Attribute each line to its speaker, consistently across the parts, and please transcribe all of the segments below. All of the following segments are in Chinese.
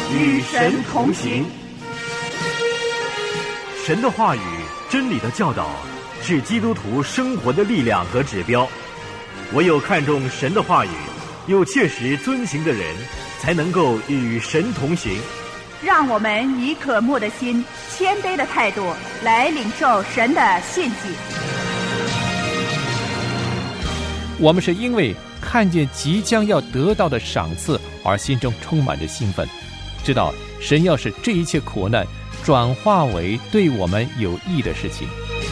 Speaker 1: 与神同行。
Speaker 2: 神的话语、真理的教导是基督徒生活的力量和指标。唯有看重神的话语，又切实遵行的人，才能够与神同行。
Speaker 1: 让我们以渴慕的心、谦卑的态度来领受神的信息。
Speaker 3: 我们是因为看见即将要得到的赏赐而心中充满着兴奋，知道神要使这一切苦难转化为对我们有益的事情。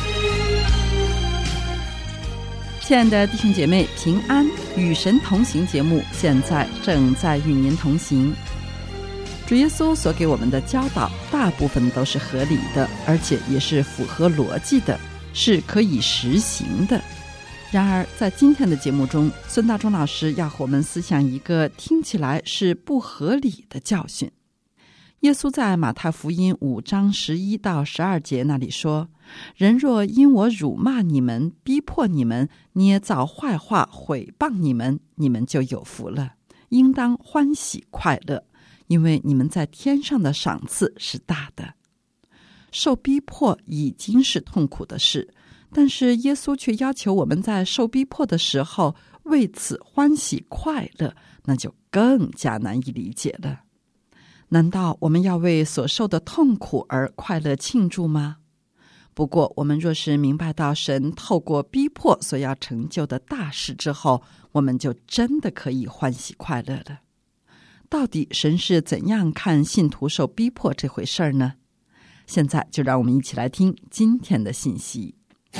Speaker 4: 亲爱的弟兄姐妹，平安，与神同行节目现在正在与您同行。主耶稣所给我们的教导大部分都是合理的，而且也是符合逻辑的，是可以实行的。然而在今天的节目中，孙大中老师要和我们思想一个听起来是不合理的教训。耶稣在马太福音5章11到12节那里说，人若因我辱骂你们、逼迫你们、捏造坏话毁谤你们，你们就有福了，应当欢喜快乐，因为你们在天上的赏赐是大的。受逼迫已经是痛苦的事，但是耶稣却要求我们在受逼迫的时候为此欢喜快乐，那就更加难以理解了。难道我们要为所受的痛苦而快乐庆祝吗？不过我们若是明白到神透过逼迫所要成就的大事之后，我们就真的可以欢喜快乐了。到底神是怎样看信徒受逼迫这回事呢？现在就让我们一起来听今天的信息。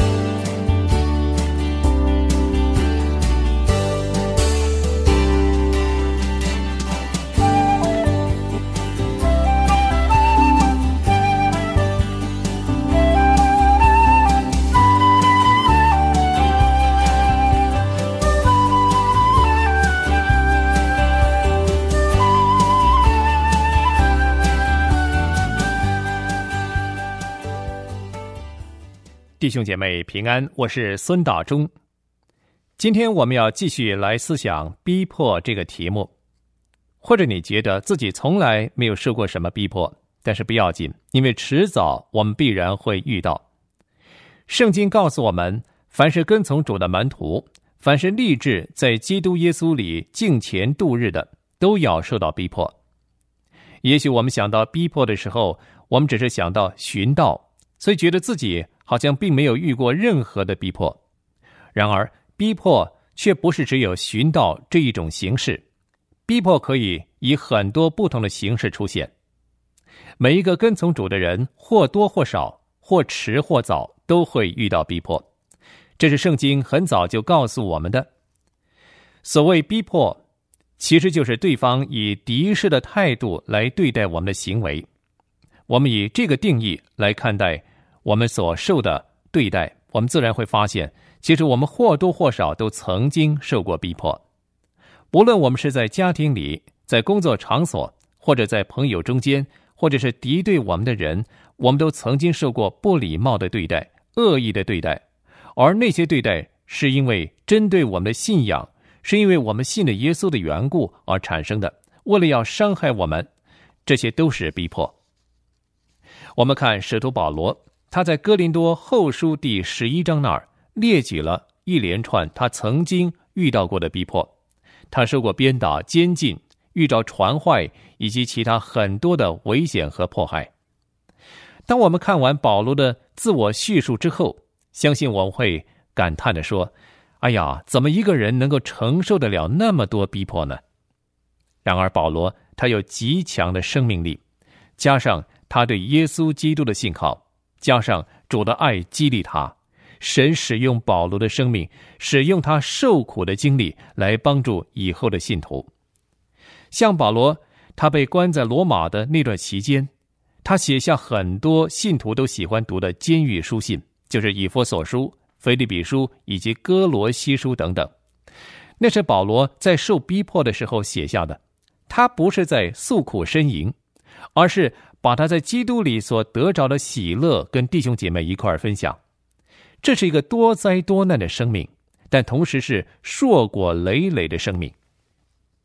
Speaker 3: 弟兄姐妹平安，我是孙大中。今天我们要继续来思想逼迫这个题目。或者你觉得自己从来没有受过什么逼迫，但是不要紧，因为迟早我们必然会遇到。圣经告诉我们，凡是跟从主的门徒，凡是立志在基督耶稣里敬虔度日的，都要受到逼迫。也许我们想到逼迫的时候，我们只是想到寻道，所以觉得自己好像并没有遇过任何的逼迫。然而逼迫却不是只有寻道这一种形式，逼迫可以以很多不同的形式出现。每一个跟从主的人，或多或少，或迟或早，都会遇到逼迫，这是圣经很早就告诉我们的。所谓逼迫，其实就是对方以敌视的态度来对待我们的行为。我们以这个定义来看待我们所受的对待，我们自然会发现，其实我们或多或少都曾经受过逼迫。无论我们是在家庭里，在工作场所，或者在朋友中间，或者是敌对我们的人，我们都曾经受过不礼貌的对待、恶意的对待，而那些对待是因为针对我们的信仰，是因为我们信了耶稣的缘故而产生的，为了要伤害我们，这些都是逼迫。我们看使徒保罗，他在哥林多后书第11章那儿列举了一连串他曾经遇到过的逼迫。他受过鞭打、监禁，遇到传坏以及其他很多的危险和迫害。当我们看完保罗的自我叙述之后，相信我们会感叹地说，哎呀，怎么一个人能够承受得了那么多逼迫呢？然而保罗他有极强的生命力，加上他对耶稣基督的信靠，加上主的爱激励他，神使用保罗的生命，使用他受苦的经历来帮助以后的信徒。像保罗，他被关在罗马的那段期间，他写下很多信徒都喜欢读的监狱书信，就是以弗所书、腓立比书以及哥罗西书等等。那是保罗在受逼迫的时候写下的，他不是在诉苦呻吟，而是把他在基督里所得着的喜乐跟弟兄姐妹一块分享。这是一个多灾多难的生命，但同时是硕果累累的生命。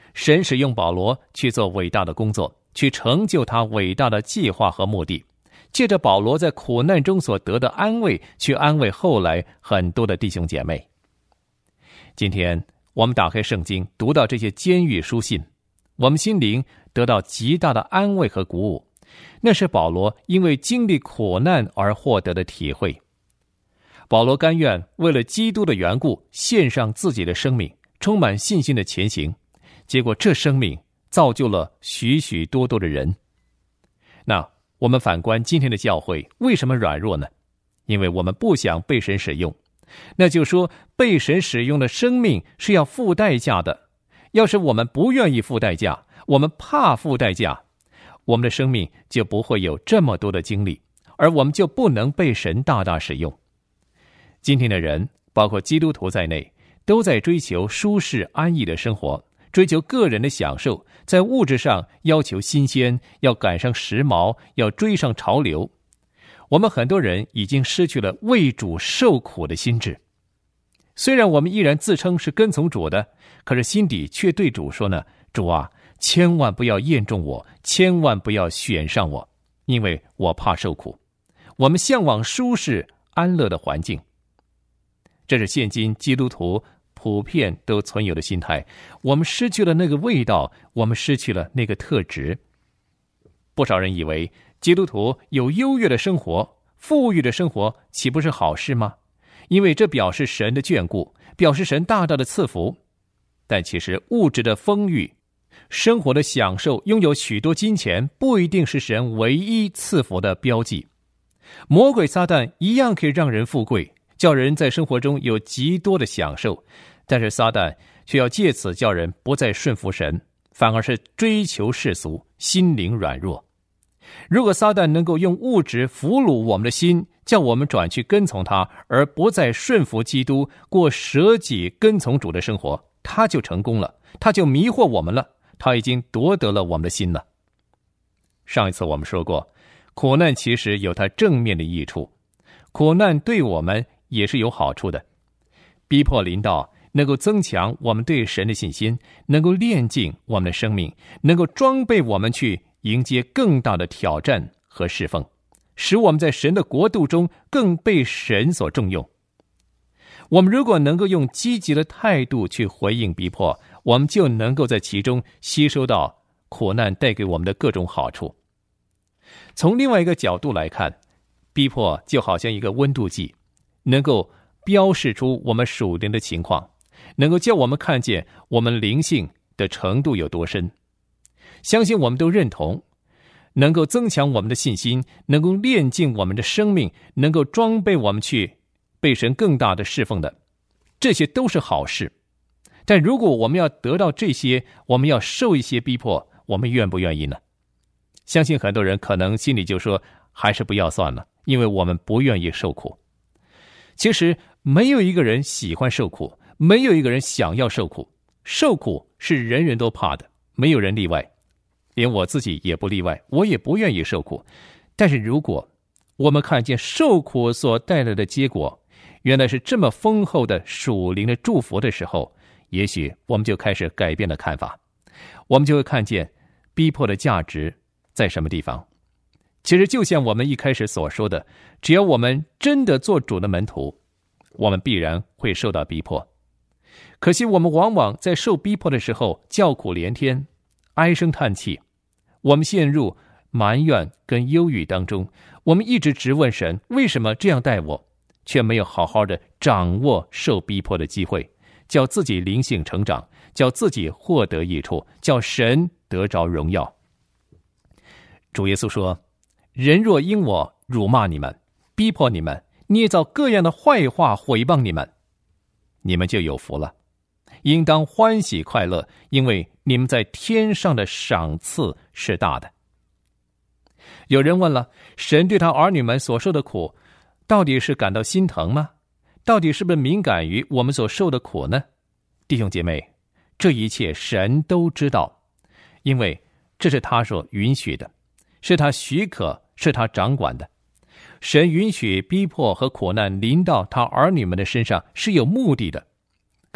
Speaker 3: 神使用保罗去做伟大的工作，去成就他伟大的计划和目的，借着保罗在苦难中所得的安慰，去安慰后来很多的弟兄姐妹。今天我们打开圣经，读到这些监狱书信，我们心灵得到极大的安慰和鼓舞，那是保罗因为经历苦难而获得的体会。保罗甘愿为了基督的缘故献上自己的生命，充满信心的前行，结果这生命造就了许许多多的人。那我们反观今天的教会，为什么软弱呢？因为我们不想被神使用。那就说被神使用的生命是要付代价的，要是我们不愿意付代价，我们怕付代价，我们的生命就不会有这么多的经历，而我们就不能被神大大使用。今天的人，包括基督徒在内，都在追求舒适安逸的生活，追求个人的享受，在物质上要求新鲜，要赶上时髦，要追上潮流。我们很多人已经失去了为主受苦的心志。虽然我们依然自称是跟从主的，可是心底却对主说呢，主啊，千万不要验中我，千万不要选上我，因为我怕受苦。我们向往舒适安乐的环境，这是现今基督徒普遍都存有的心态。我们失去了那个味道，我们失去了那个特质。不少人以为基督徒有优越的生活，富裕的生活，岂不是好事吗？因为这表示神的眷顾，表示神大大的赐福。但其实物质的丰裕，生活的享受，拥有许多金钱，不一定是神唯一赐福的标记。魔鬼撒旦一样可以让人富贵，叫人在生活中有极多的享受，但是撒旦却要借此叫人不再顺服神，反而是追求世俗，心灵软弱。如果撒旦能够用物质俘虏我们的心，叫我们转去跟从他，而不再顺服基督，过舍己跟从主的生活，他就成功了，他就迷惑我们了，他已经夺得了我们的心了。上一次我们说过，苦难其实有它正面的益处，苦难对我们也是有好处的。逼迫临到，能够增强我们对神的信心，能够炼净我们的生命，能够装备我们去迎接更大的挑战和侍奉，使我们在神的国度中更被神所重用。我们如果能够用积极的态度去回应逼迫，我们就能够在其中吸收到苦难带给我们的各种好处。从另外一个角度来看，逼迫就好像一个温度计，能够标示出我们属灵的情况，能够叫我们看见我们灵性的程度有多深。相信我们都认同，能够增强我们的信心，能够炼净我们的生命，能够装备我们去被神更大的侍奉的，这些都是好事。但如果我们要得到这些，我们要受一些逼迫，我们愿不愿意呢？相信很多人可能心里就说，还是不要算了，因为我们不愿意受苦。其实没有一个人喜欢受苦，没有一个人想要受苦。受苦是人人都怕的，没有人例外，连我自己也不例外，我也不愿意受苦。但是如果我们看见受苦所带来的结果，原来是这么丰厚的属灵的祝福的时候，也许我们就开始改变了看法，我们就会看见逼迫的价值在什么地方。其实就像我们一开始所说的，只要我们真的做主的门徒，我们必然会受到逼迫。可惜我们往往在受逼迫的时候叫苦连天，唉声叹气，我们陷入埋怨跟忧郁当中，我们一直质问神为什么这样待我，却没有好好的掌握受逼迫的机会，叫自己灵性成长，叫自己获得益处，叫神得着荣耀。主耶稣说，人若因我辱骂你们，逼迫你们，捏造各样的坏话毁谤你们，你们就有福了，应当欢喜快乐，因为你们在天上的赏赐是大的。有人问了，神对他儿女们所受的苦，到底是感到心疼吗？到底是不是敏感于我们所受的苦呢？弟兄姐妹，这一切神都知道，因为这是他所允许的，是他许可，是他掌管的。神允许逼迫和苦难临到他儿女们的身上是有目的的。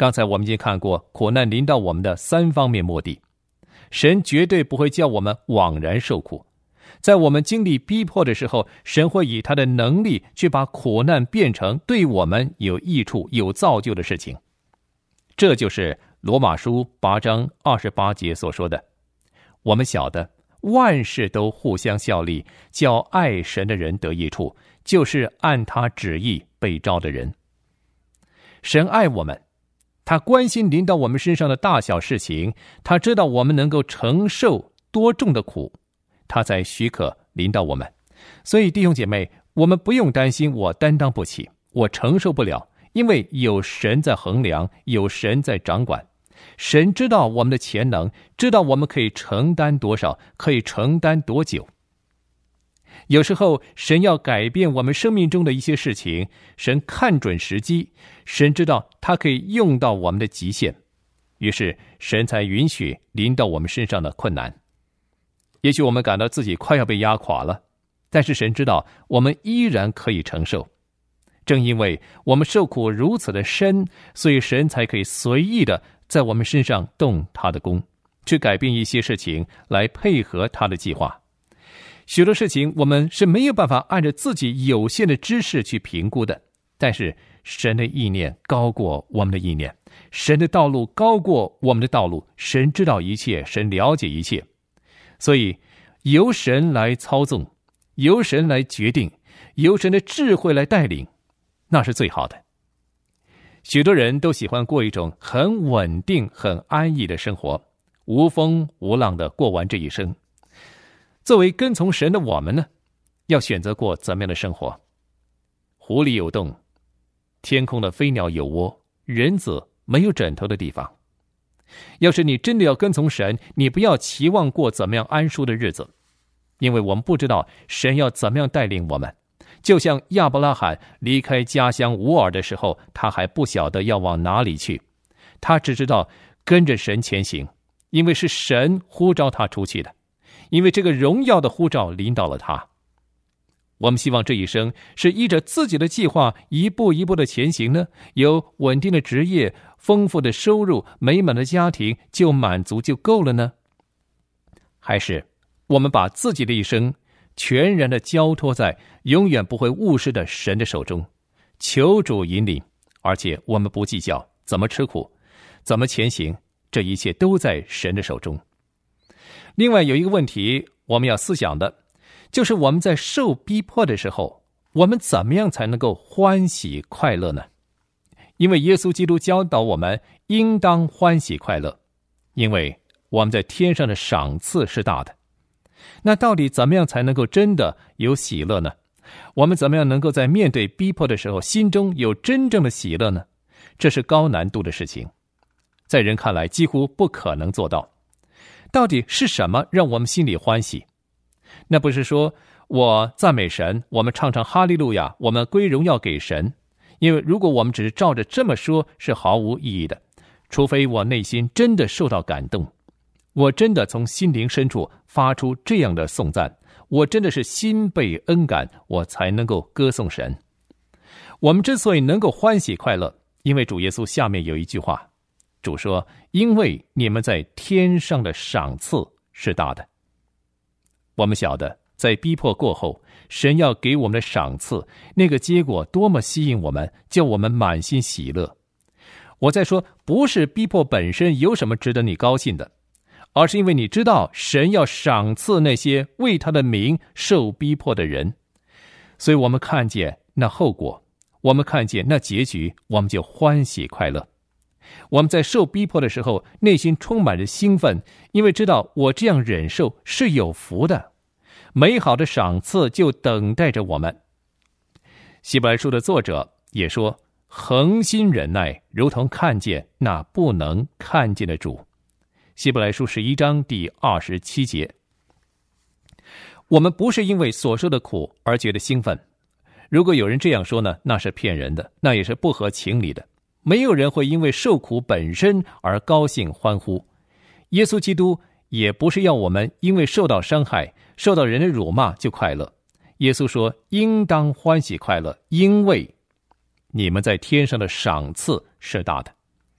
Speaker 3: 刚才我们已经看过，苦难临到我们的3方面目的。神绝对不会叫我们枉然受苦，在我们经历逼迫的时候，神会以他的能力去把苦难变成对我们有益处、有造就的事情。这就是罗马书8章28节所说的，我们晓得万事都互相效力，叫爱神的人得益处，就是按他旨意被召的人。神爱我们，他关心临到我们身上的大小事情，他知道我们能够承受多重的苦，他才许可临到我们。所以弟兄姐妹，我们不用担心我担当不起，我承受不了，因为有神在衡量，有神在掌管。神知道我们的潜能，知道我们可以承担多少，可以承担多久。有时候神要改变我们生命中的一些事情，神看准时机，神知道他可以用到我们的极限，于是神才允许临到我们身上的困难。也许我们感到自己快要被压垮了，但是神知道我们依然可以承受。正因为我们受苦如此的深，所以神才可以随意的在我们身上动他的工，去改变一些事情来配合他的计划。许多事情我们是没有办法按照自己有限的知识去评估的，但是神的意念高过我们的意念，神的道路高过我们的道路，神知道一切，神了解一切。所以由神来操纵，由神来决定，由神的智慧来带领，那是最好的。许多人都喜欢过一种很稳定、很安逸的生活，无风无浪的过完这一生。作为跟从神的我们呢，要选择过怎么样的生活？湖里有洞，天空的飞鸟有窝，人子没有枕头的地方。要是你真的要跟从神，你不要期望过怎么样安舒的日子，因为我们不知道神要怎么样带领我们。就像亚伯拉罕离开家乡乌尔的时候，他还不晓得要往哪里去，他只知道跟着神前行，因为是神呼召他出去的，因为这个荣耀的呼召临到了他。我们希望这一生是依着自己的计划一步一步的前行呢，有稳定的职业、丰富的收入、美满的家庭就满足就够了呢？还是我们把自己的一生全然的交托在永远不会误事的神的手中，求主引领，而且我们不计较怎么吃苦，怎么前行，这一切都在神的手中。另外有一个问题我们要思想的，就是我们在受逼迫的时候，我们怎么样才能够欢喜快乐呢？因为耶稣基督教导我们应当欢喜快乐，因为我们在天上的赏赐是大的。那到底怎么样才能够真的有喜乐呢？我们怎么样能够在面对逼迫的时候心中有真正的喜乐呢？这是高难度的事情，在人看来几乎不可能做到。到底是什么让我们心里欢喜？那不是说我赞美神，我们唱唱哈利路亚，我们归荣耀给神，因为如果我们只是照着这么说是毫无意义的，除非我内心真的受到感动，我真的从心灵深处发出这样的颂赞，我真的是心被恩感，我才能够歌颂神。我们之所以能够欢喜快乐，因为主耶稣下面有一句话，主说，因为你们在天上的赏赐是大的。我们晓得在逼迫过后，神要给我们的赏赐，那个结果多么吸引我们，叫我们满心喜乐。我在说，不是逼迫本身有什么值得你高兴的，而是因为你知道神要赏赐那些为他的名受逼迫的人，所以我们看见那后果，我们看见那结局，我们就欢喜快乐。我们在受逼迫的时候，内心充满着兴奋，因为知道我这样忍受是有福的，美好的赏赐就等待着我们。希伯来书的作者也说，恒心忍耐，如同看见那不能看见的主。希伯来书11章第27节。我们不是因为所受的苦而觉得兴奋，如果有人这样说呢，那是骗人的，那也是不合情理的。没有人会因为受苦本身而高兴欢呼。耶稣基督也不是要我们因为受到伤害、受到人的辱骂就快乐。耶稣说，应当欢喜快乐，因为你们在天上的赏赐是大的。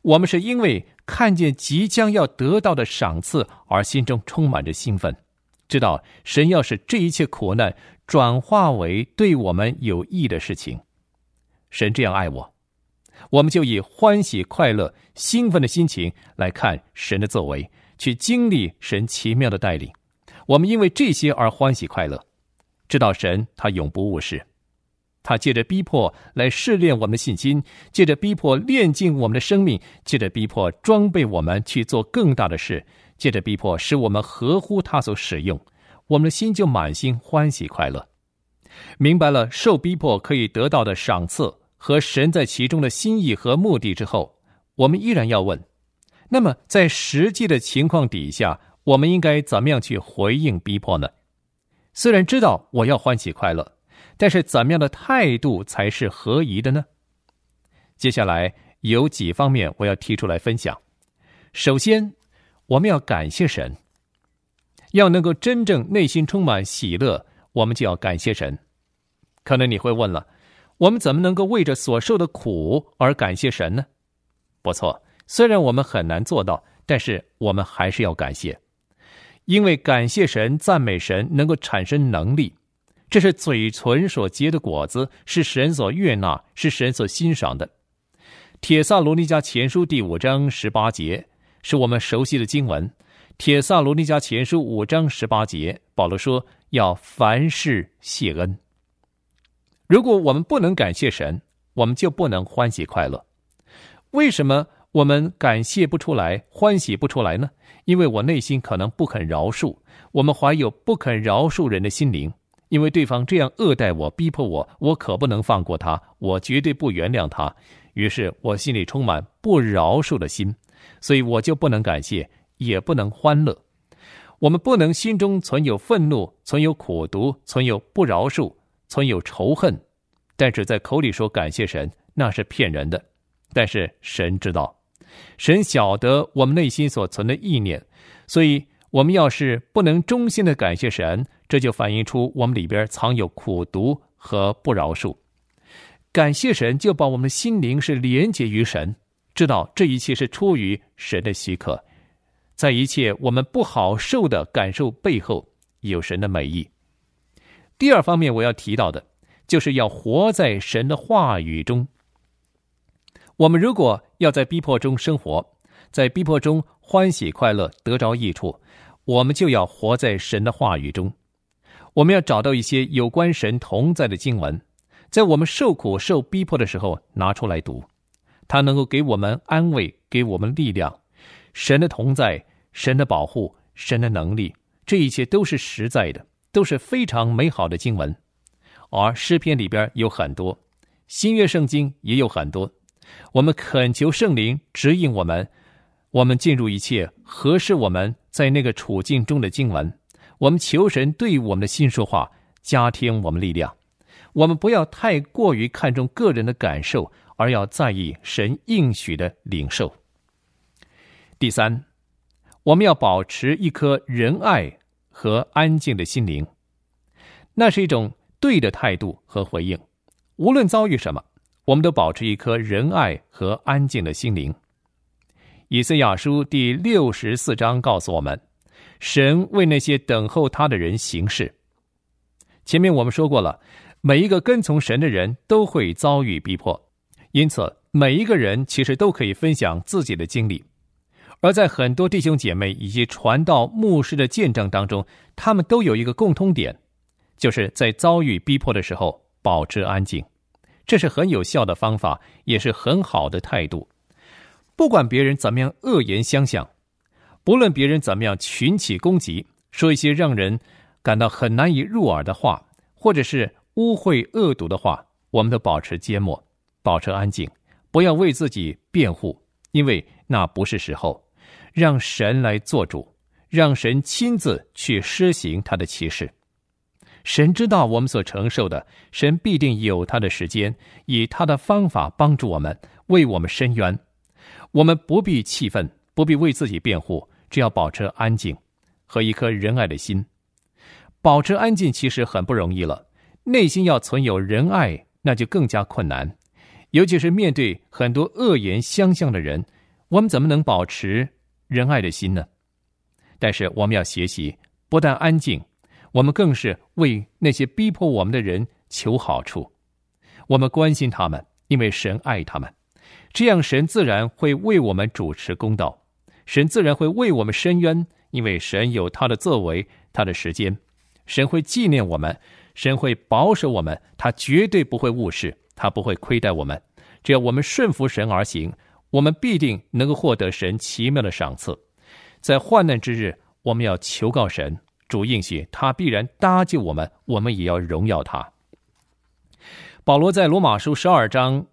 Speaker 3: 我们是因为看见即将要得到的赏赐而心中充满着兴奋，知道神要使这一切苦难转化为对我们有益的事情。神这样爱我，我们就以欢喜快乐兴奋的心情来看神的作为，去经历神奇妙的带领。我们因为这些而欢喜快乐，知道神他永不误事，他借着逼迫来试炼我们的信心，借着逼迫炼净我们的生命，借着逼迫装备我们去做更大的事，借着逼迫使我们合乎他所使用，我们的心就满心欢喜快乐。明白了受逼迫可以得到的赏赐和神在其中的心意和目的之后，我们依然要问，那么在实际的情况底下，我们应该怎么样去回应逼迫呢？虽然知道我要欢喜快乐，但是怎么样的态度才是合宜的呢？接下来有几方面我要提出来分享。首先，我们要感谢神，要能够真正内心充满喜乐，我们就要感谢神。可能你会问了，我们怎么能够为着所受的苦而感谢神呢？不错，虽然我们很难做到，但是我们还是要感谢。因为感谢神、赞美神能够产生能力，这是嘴唇所结的果子，是神所悦纳，是神所欣赏的。帖撒罗尼迦前书第5章18节是我们熟悉的经文。帖撒罗尼迦前书5章18节，保罗说要凡事谢恩。如果我们不能感谢神，我们就不能欢喜快乐。为什么我们感谢不出来，欢喜不出来呢？因为我内心可能不肯饶恕，我们怀有不肯饶恕人的心灵，因为对方这样恶待我、逼迫我，我可不能放过他，我绝对不原谅他。于是我心里充满不饶恕的心，所以我就不能感谢，也不能欢乐。我们不能心中存有愤怒，存有苦毒，存有不饶恕，存有仇恨，但是在口里说感谢神，那是骗人的。但是神知道，神晓得我们内心所存的意念，所以我们要是不能衷心的感谢神，这就反映出我们里边藏有苦毒和不饶恕。感谢神就把我们的心灵是连结于神，知道这一切是出于神的许可，在一切我们不好受的感受背后有神的美意。第二方面我要提到的就是要活在神的话语中。我们如果要在逼迫中生活，在逼迫中欢喜快乐得着益处，我们就要活在神的话语中。我们要找到一些有关神同在的经文，在我们受苦受逼迫的时候拿出来读，它能够给我们安慰，给我们力量。神的同在，神的保护，神的能力，这一切都是实在的，都是非常美好的经文。而诗篇里边有很多，新约圣经也有很多，我们恳求圣灵指引我们进入一切合适我们在那个处境中的经文。我们求神对我们的心说话，加添我们力量。我们不要太过于看重个人的感受，而要在意神应许的领受。第三，我们要保持一颗仁爱和安静的心灵，那是一种对的态度和回应。无论遭遇什么，我们都保持一颗仁爱和安静的心灵。以赛亚书第64章告诉我们，神为那些等候他的人行事。前面我们说过了，每一个跟从神的人都会遭遇逼迫，因此每一个人其实都可以分享自己的经历。而在很多弟兄姐妹以及传道牧师的见证当中，他们都有一个共通点，就是在遭遇逼迫的时候保持安静。这是很有效的方法，也是很好的态度。不管别人怎么样恶言相向，不论别人怎么样群起攻击，说一些让人感到很难以入耳的话，或者是污秽恶毒的话，我们都保持缄默，保持安静，不要为自己辩护，因为那不是时候。让神来做主，让神亲自去施行他的启示。神知道我们所承受的，神必定有他的时间，以他的方法帮助我们，为我们伸冤。我们不必气愤，不必为自己辩护，只要保持安静和一颗仁爱的心。保持安静其实很不容易了，内心要存有仁爱，那就更加困难。尤其是面对很多恶言相向的人， 我们怎么能保持仁爱的心呢？但是我们要学习，不但安静，我们更是为那些逼迫我们的人求好处。我们关心他们，因为神爱他们，这样神自然会为我们主持公道，神自然会为我们伸冤，因为神有他的作为，他的时间，神会纪念我们，神会保守我们，他绝对不会误事，他不会亏待我们。只要我们顺服神而行，我们必定能够获得神奇妙的赏赐。在患难之日，我们要求告神，主应许他必然搭救我们，我们也要荣耀他。保罗在罗马书12章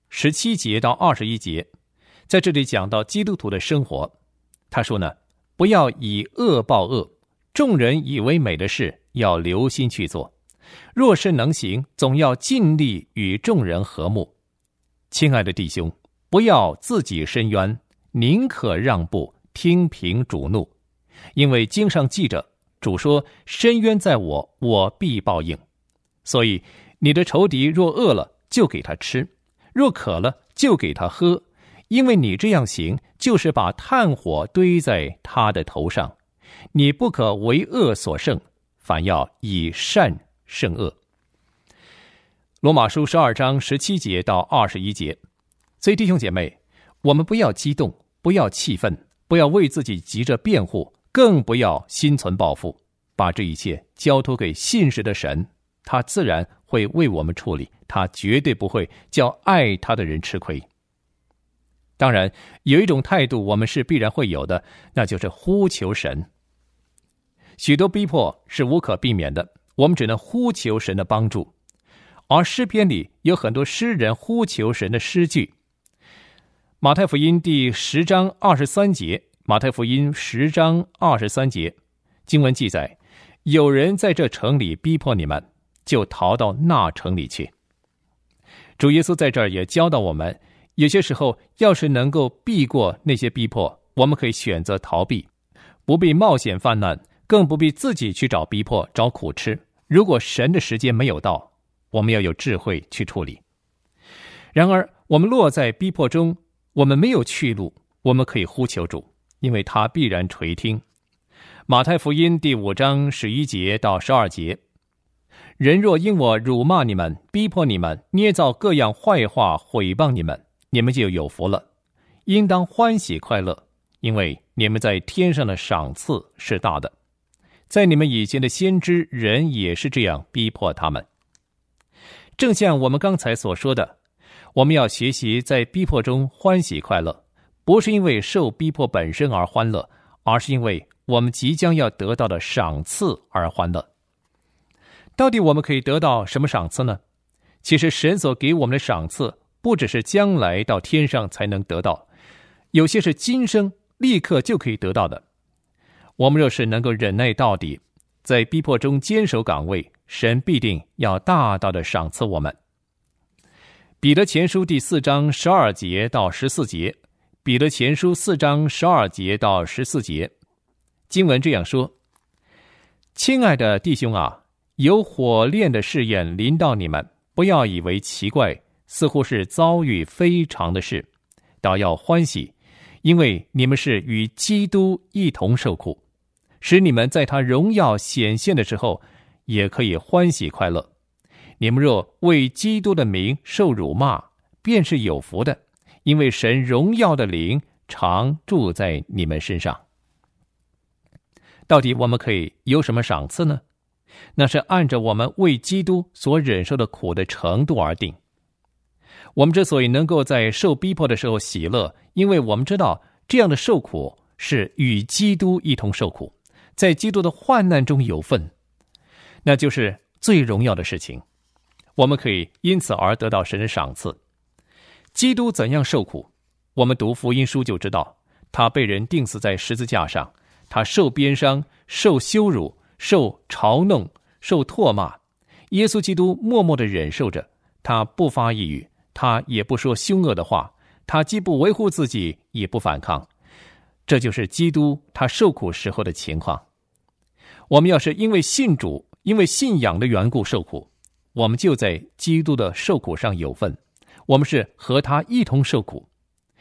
Speaker 3: 17节到21节，在这里讲到基督徒的生活。他说呢，不要以恶报恶，众人以为美的事，要留心去做。若是能行，总要尽力与众人和睦。亲爱的弟兄，不要自己伸冤，宁可让步，听凭主怒。因为经上记着，主说，伸冤在我，我必报应。所以你的仇敌若饿了，就给他吃；若渴了，就给他喝。因为你这样行，就是把炭火堆在他的头上。你不可为恶所胜，反要以善胜恶。罗马书12章17节到21节。所以弟兄姐妹，我们不要激动，不要气愤，不要为自己急着辩护，更不要心存报复，把这一切交托给信实的神，他自然会为我们处理，他绝对不会叫爱他的人吃亏。当然，有一种态度我们是必然会有的，那就是呼求神。许多逼迫是无可避免的，我们只能呼求神的帮助。而诗篇里有很多诗人呼求神的诗句。马太福音第10章23节，马太福音10章23节，经文记载，有人在这城里逼迫你们，就逃到那城里去。主耶稣在这儿也教导我们，有些时候要是能够避过那些逼迫，我们可以选择逃避，不必冒险犯难，更不必自己去找逼迫，找苦吃。如果神的时间没有到，我们要有智慧去处理。然而我们落在逼迫中，我们没有去路，我们可以呼求主，因为他必然垂听。马太福音第5章11节到12节，人若因我辱骂你们，逼迫你们，捏造各样坏话毁谤你们，你们就有福了，应当欢喜快乐，因为你们在天上的赏赐是大的。在你们以前的先知人也是这样逼迫他们。正像我们刚才所说的，我们要学习在逼迫中欢喜快乐，不是因为受逼迫本身而欢乐，而是因为我们即将要得到的赏赐而欢乐。到底我们可以得到什么赏赐呢？其实神所给我们的赏赐不只是将来到天上才能得到，有些是今生立刻就可以得到的。我们若是能够忍耐到底，在逼迫中坚守岗位，神必定要大大的赏赐我们。彼得前书第4章12节到14节，彼得前书4章12节到14节，经文这样说：亲爱的弟兄啊，有火炼的试验临到你们，不要以为奇怪，似乎是遭遇非常的事，倒要欢喜，因为你们是与基督一同受苦，使你们在他荣耀显现的时候也可以欢喜快乐。你们若为基督的名受辱骂，便是有福的，因为神荣耀的灵常住在你们身上。到底我们可以有什么赏赐呢？那是按照我们为基督所忍受的苦的程度而定。我们之所以能够在受逼迫的时候喜乐，因为我们知道这样的受苦是与基督一同受苦，在基督的患难中有份，那就是最荣耀的事情。我们可以因此而得到神的赏赐。基督怎样受苦，我们读福音书就知道，他被人钉死在十字架上，他受鞭伤，受羞辱，受嘲弄，受唾骂。耶稣基督默默地忍受着，他不发一语，他也不说凶恶的话，他既不维护自己，也不反抗。这就是基督他受苦时候的情况。我们要是因为信主，因为信仰的缘故受苦，我们就在基督的受苦上有份，我们是和他一同受苦。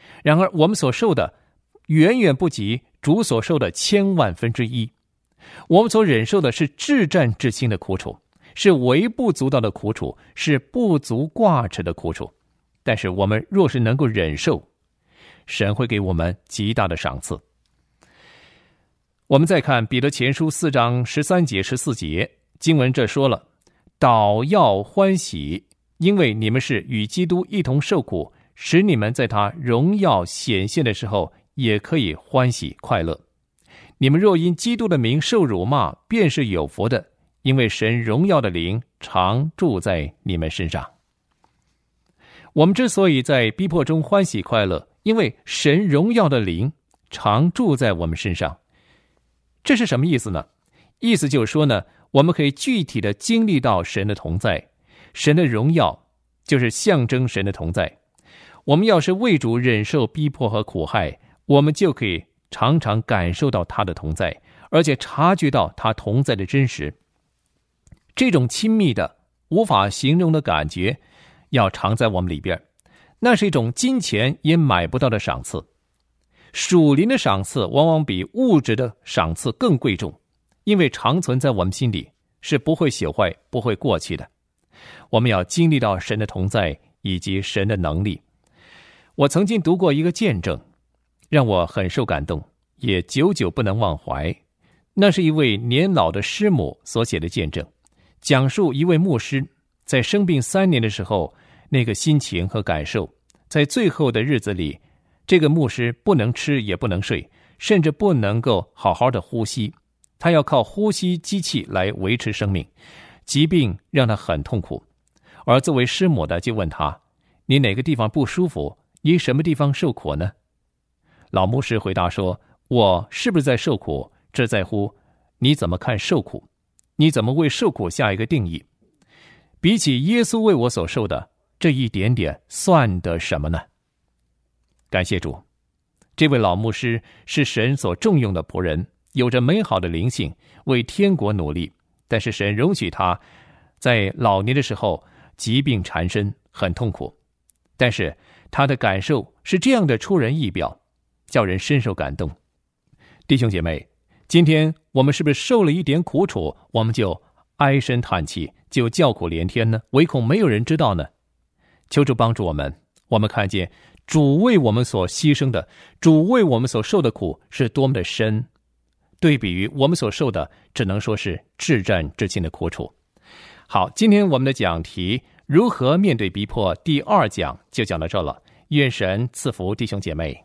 Speaker 3: 然而我们所受的远远不及主所受的千万分之一。我们所忍受的是至战至轻的苦楚，是微不足道的苦楚，是不足挂齿的苦楚。但是我们若是能够忍受，神会给我们极大的赏赐。我们再看彼得前书4章13节14节，经文这说了，倒要欢喜，因为你们是与基督一同受苦，使你们在他荣耀显现的时候也可以欢喜快乐。你们若因基督的名受辱骂，便是有福的，因为神荣耀的灵常住在你们身上。我们之所以在逼迫中欢喜快乐，因为神荣耀的灵常住在我们身上。这是什么意思呢？意思就是说呢，我们可以具体的经历到神的同在，神的荣耀就是象征神的同在。我们要是为主忍受逼迫和苦害，我们就可以常常感受到他的同在，而且察觉到他同在的真实。这种亲密的无法形容的感觉要常在我们里边，那是一种金钱也买不到的赏赐。属灵的赏赐往往比物质的赏赐更贵重，因为常存在我们心里，是不会朽坏不会过去的。我们要经历到神的同在以及神的能力。我曾经读过一个见证，让我很受感动，也久久不能忘怀。那是一位年老的师母所写的见证，讲述一位牧师在生病3年的时候，那个心情和感受。在最后的日子里，这个牧师不能吃也不能睡，甚至不能够好好的呼吸，他要靠呼吸机器来维持生命。疾病让他很痛苦，而作为师母的就问他，你哪个地方不舒服？你什么地方受苦呢？老牧师回答说，我是不是在受苦，这在乎你怎么看受苦，你怎么为受苦下一个定义。比起耶稣为我所受的这一点点，算得什么呢？感谢主，这位老牧师是神所重用的仆人，有着美好的灵性，为天国努力。但是神容许他在老年的时候疾病缠身，很痛苦。但是他的感受是这样的出人意表，叫人深受感动。弟兄姐妹，今天我们是不是受了一点苦楚，我们就唉声叹气，就叫苦连天呢？唯恐没有人知道呢？求主帮助我们，我们看见主为我们所牺牲的，主为我们所受的苦是多么的深，对比于我们所受的，只能说是至战至轻的苦楚。好，今天我们的讲题如何面对逼迫第2讲就讲到这了。愿神赐福弟兄姐妹。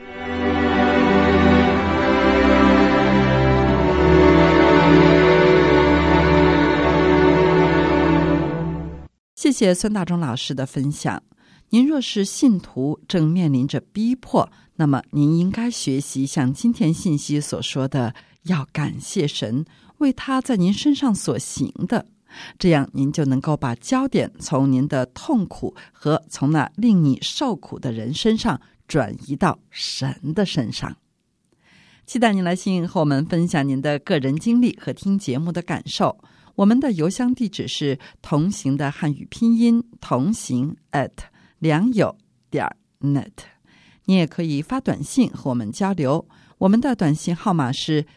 Speaker 4: 谢谢孙大中老师的分享。您若是信徒正面临着逼迫，那么您应该学习像今天信息所说的，要感谢神为他在您身上所行的，这样您就能够把焦点从您的痛苦和从那令你受苦的人身上转移到神的身上。期待您来信和我们分享您的个人经历和听节目的感受。我们的邮箱地址是同行的汉语拼音同行@良友.net。你也可以发短信和我们交流，我们的短信号码是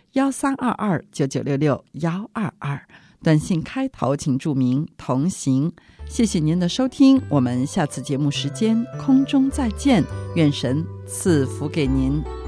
Speaker 4: 13229966-122，短信开头请注明同行。谢谢您的收听，我们下次节目时间空中再见，愿神赐福给您。